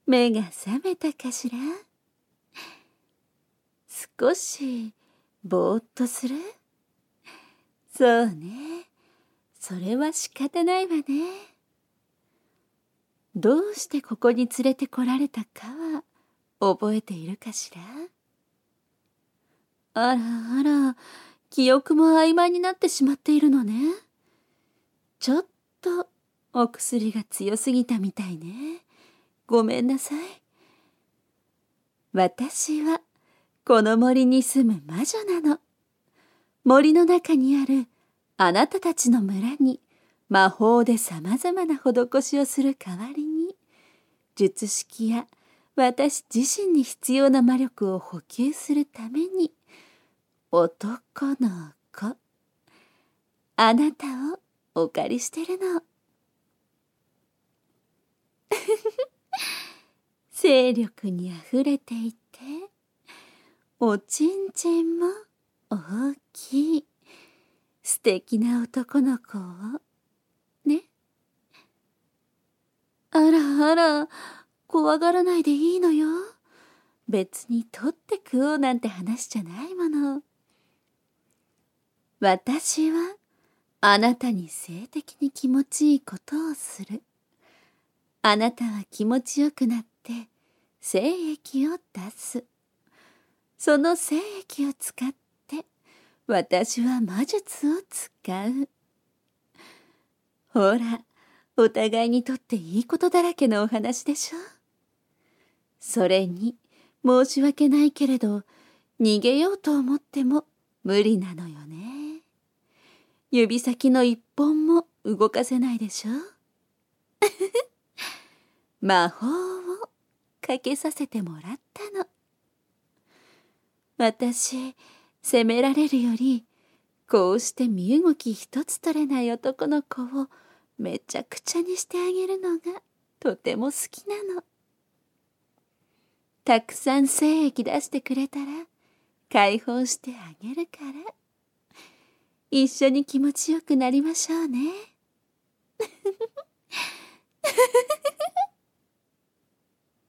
目が覚めたかしら。少しぼーっとする？そうね。それは仕方ないわね。どうしてここに連れてこられたかは覚えているかしら？あらあら、記憶も曖昧になってしまっているのね。ちょっとお薬が強すぎたみたいね。ごめんなさい。私はこの森に住む魔女なの。森の中にあるあなたたちの村に魔法でさまざまな施しをする代わりに、術式や私自身に必要な魔力を補給するために、男の子、あなたをお借りしてるの。精力にあふれていて、おちんちんも大きい素敵な男の子をね。あらあら、怖がらないでいいのよ。別に取って食おうなんて話じゃないもの。私はあなたに性的に気持ちいいことをする。あなたは気持ちよくなって精液を出す。その精液を使って私は魔術を使う。ほら、お互いにとっていいことだらけのお話でしょ。それに申し訳ないけれど、逃げようと思っても無理なのよね。指先の一本も動かせないでしょ。魔法をかけさせてもらったの。私、責められるより、こうして身動き一つ取れない男の子をめちゃくちゃにしてあげるのがとても好きなの。たくさん精液出してくれたら解放してあげるから、一緒に気持ちよくなりましょうね。